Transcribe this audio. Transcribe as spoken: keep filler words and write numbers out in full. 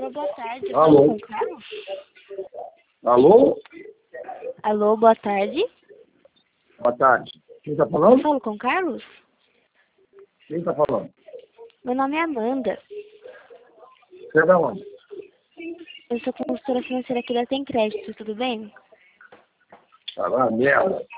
Alô, boa tarde. Alô? Falo com o Carlos? Alô? Alô, boa tarde. Boa tarde. Quem está Eu falando? falo com o Carlos? Quem está falando? Meu nome é Amanda. Você é da onde? Eu sou consultora financeira aqui da Tem Crédito, tudo bem? Tá lá, merda.